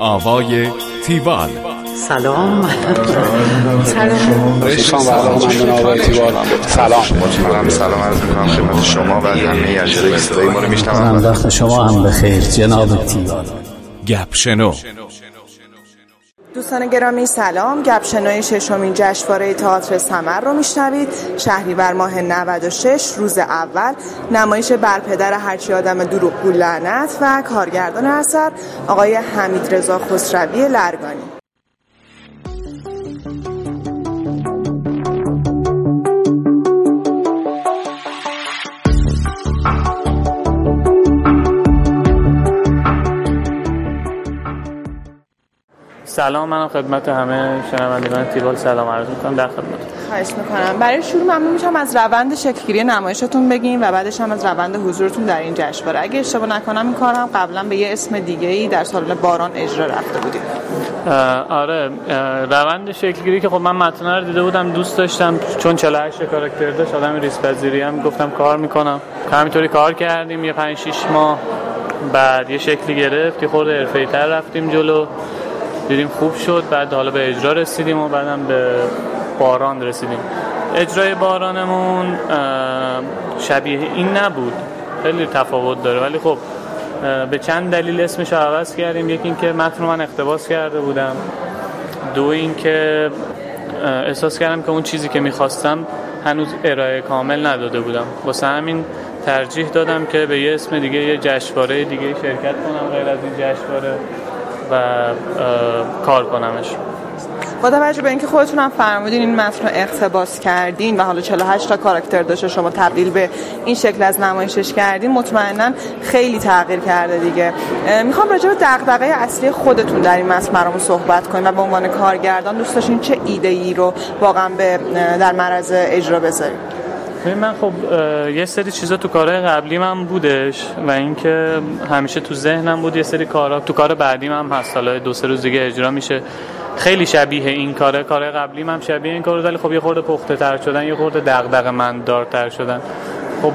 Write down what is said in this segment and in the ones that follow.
آوای تیوال. سلام. سلام عرض می‌کنم خدمت شما و همه اجرای صدای ما رو میشنوم. وقت شما هم بخیر جناب تیوال. گپشنو. دوستان گرامی سلام. گپشنوی ششمین جشنواره تئاتر ثمر رو میشنوید. شهریور ماه 96 روز اول نمایش بر پدر هرچی آدم دروغگو لعنت و کارگردان اثر آقای حمیدرضا خسروی لرگانی. سلام، من خدمت همه شنوندگان تیوال سلام عرض می‌کنم. در خدمت. خواهش می‌کنم. برای شروع ممنون میشم از روند شکل‌گیری نمایشتون بگین و بعدش هم از روند حضورتون در این جشنواره. اگه اشتباه نکنم این کارم قبلا به یه اسم دیگه‌ای در سالن باران اجرا رفته بودید. آره، روند شکل‌گیری که خب من متن رو دیده بودم، دوست داشتم چون 48 کاراکتر داشت، آدم ریسپذیری هم گفتم کار می‌کنم. همینطوری کار کردیم یه 5-6 ماه، بعد یه شکلی گرفت، یه خورده حرفه‌ای‌تر رفتیم جلو، دیدیم خوب شد، بعد حالا به اجرا رسیدیم و بعدم به باران رسیدیم. اجرای بارانمون شبیه این نبود، خیلی تفاوت داره، ولی خب به چند دلیل اسمش رو عوض کردیم. یکی این که متن رو من اقتباس کرده بودم، دو این که احساس کردم که اون چیزی که میخواستم هنوز ارائه کامل نداده بودم، واسه همین ترجیح دادم که به یه اسم دیگه، یه جشنواره دیگه شرکت کنم غیر از این جشنواره و کار کنمش. با توجه به اینکه خودتون هم فرمودین این متن رو اقتباس کردین و حالا 48 تا کاراکتر داشته، شما تبدیل به این شکل از نمایشش کردین، مطمئناً خیلی تغییر کرده دیگه. میخوام راجع به دغدغه اصلی خودتون در این متن برامون صحبت کنیم و به عنوان کارگردان دوست داشتین چه ایده‌ای رو واقعاً در معرض اجرا بذارید. من خب یه سری چیزا تو کارهای قبلی من بودش و اینکه همیشه تو ذهنم بود، یه سری کارا تو کار بعدی من هست، حالا 2-3 روز دیگه اجرا میشه، خیلی شبیه این کاره. کار قبلی من شبیه این کارو، ولی خب یه خورده پخته تر شدن، یه خورده دغدغه مندارتر شدن. خب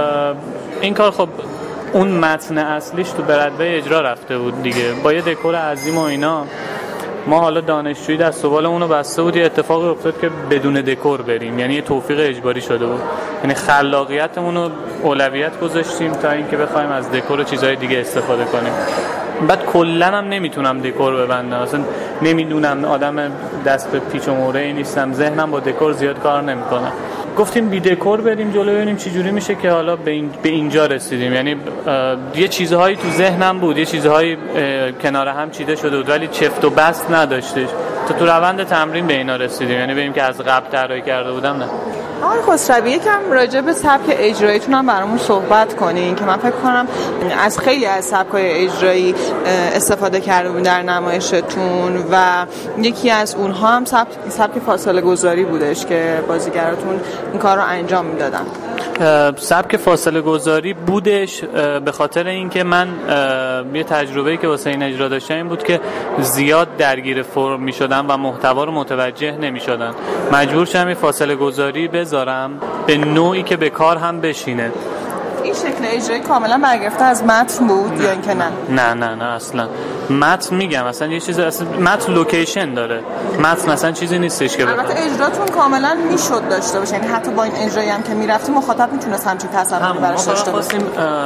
این کار خب اون متن اصلیش تو برادوی اجرا رفته بود دیگه، با یه دکور عظیم و اینا. ما حالا دانشجویی دست و بال اونو بسته بود، یه اتفاقی افتاد که بدون دکور بریم، یعنی یه توفیق اجباری شده بود، یعنی خلاقیتمون رو اولویت گذاشتیم تا اینکه بخوایم از دکور و چیزهای دیگه استفاده کنیم. بعد کلا هم نمیتونم دکور ببندم، اصلا نمیدونم، آدم دست به پیچ و موره‌ای نیستم، ذهنم با دکور زیاد کار نمیکنه. گفتیم بی دکور بریم جلو ببینیم چی جوری میشه که حالا به اینجا رسیدیم. یعنی یه چیزهایی تو ذهنم بود، یه چیزهایی کنار هم چیده شده بود، ولی چفت و بست نداشتش. تو روند تمرین به اینا رسیدیم، یعنی ببینیم که از قبل طراحی کرده بودم. نه آقای خسروی، یکم راجع به سبک اجراییتون هم برامون صحبت کنین که من فکر کنم از خیلی از سبک‌های اجرایی استفاده کرده بودین در نمایشتون و یکی از اونها هم سبک فاصله گذاری بودش که بازیگراتون این کار رو انجام میدادن. سبک فاصله گذاری بودش به خاطر اینکه من یه تجربه‌ای که واسه این اجرا داشتم این بود که زیاد درگیر فرم می‌شدم و محتوا رو متوجه نمی‌شدن. مجبور شدم یه فاصله گذاری بذارم به نوعی که به کار هم بشینه. این شکل اجرایی کاملا برگرفته از متن بود یا اینکه نه؟ نه اصلا. متن میگم اصلا یه چیز، اصلا متن لوکیشن داره، متن اصلا چیزی نیستش که البته اجراتون کاملا میشد داشته باشه، یعنی حتی با این اجرایی هم که میرفتیم مخاطب میتونست همچین تصوری براش داشته باشه.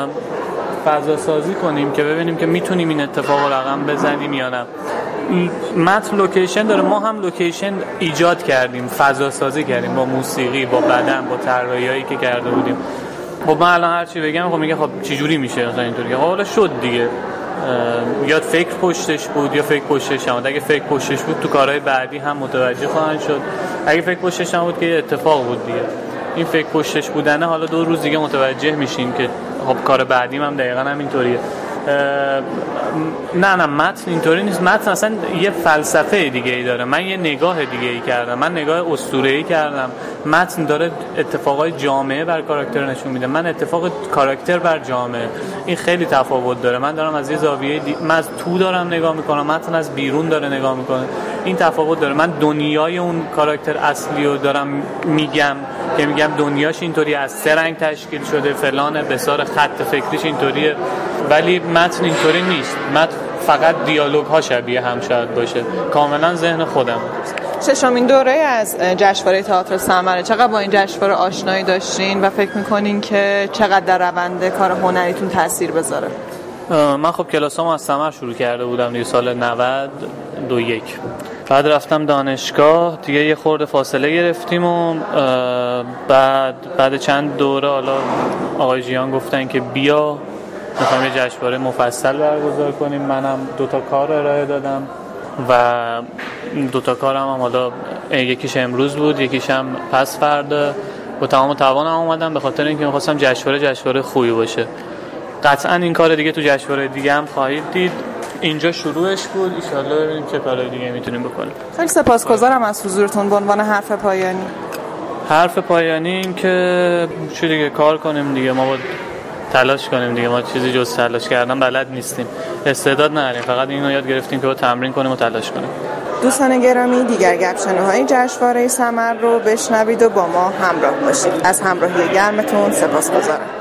فضا سازی کنیم که ببینیم که میتونیم این اتفاق رو رقم بزنیم یا نه. متن لوکیشن داره، ما هم لوکیشن ایجاد کردیم، فضا سازی کردیم با موسیقی، با بدن، با طراحیایی که کرده بودیم. خب من الان هر چی بگم خب میگه خب چه جوری میشه مثلا اینطوری. حالا شد دیگه، یا فکر پشتش بود یا فکر پشتش نبود. اگه فکر پشتش بود تو کارهای بعدی هم متوجه خواهند شد، اگه فکر پشتش نبود که اتفاق بود دیگه. این فکر پشتش بودنه حالا 2 روز دیگه متوجه میشین که خب کار بعدیم هم دقیقاً همینطوریه. نه متن اینطوری نیست. متن اصلا یه فلسفه دیگه ای داره، من یه نگاه دیگه ای کردم، من نگاه اسطوره‌ای کردم. متن داره اتفاقای جامعه بر کاراکتر نشون میده، من اتفاق کاراکتر بر جامعه. این خیلی تفاوت داره. من دارم از یه زاویه من از تو دارم نگاه میکنم، متن از بیرون داره نگاه میکنه. این تفاوت داره. من دنیای اون کاراکتر اصلی رو دارم میگم که میگم دنیاش اینطوری از 3 رنگ تشکیل شده، فلان بسار خط فکریش اینطوریه، ولی متن اینطوری نیست. متن فقط دیالوگ ها شبیه هم شاید باشه، کاملا ذهن خودم. ششمین دوره از جشنواره تئاتر ثمر، چقدر با این جشنواره آشنایی داشتین و فکر میکنین که چقدر در روند کار هنریتون تاثیر بذاره؟ من خب کلاسامو از ثمر شروع کرده بودم دیگه سال 91. بعد رفتم دانشگاه دیگه، یه خورده فاصله گرفتیم و بعد چند دوره حالا آقای جیان گفتن که بیا میخوایم یه جشنواره مفصل برگزار کنیم. منم 2 تا کار ارائه دادم و 2 تا کارم هم حالا یکیش امروز بود، یکیش هم پس فردا. با تمام توانم اومدم به خاطر اینکه می‌خواستم جشنواره خوبی باشه. قطعاً این کار دیگه تو جشنواره دیگه هم خواهید دید. اینجا شروعش بود، ان شاءالله ببینیم چه کارهای دیگه میتونیم بکنیم. خیلی سپاسگزارم از حضورتون. به عنوان حرف پایانی این که چه دیگه کار کنیم دیگه، ما باید تلاش کنیم دیگه، ما چیزی جز تلاش کردن بلد نیستیم، استعداد نداریم، فقط اینو یاد گرفتیم که با تمرین کنیم و تلاش کنیم. دوستان گرامی، دیگر گپشنوهای جشنواره ثمر رو بشنوید و با ما همراه باشید. از همراهی گرمتون سپاسگزارم.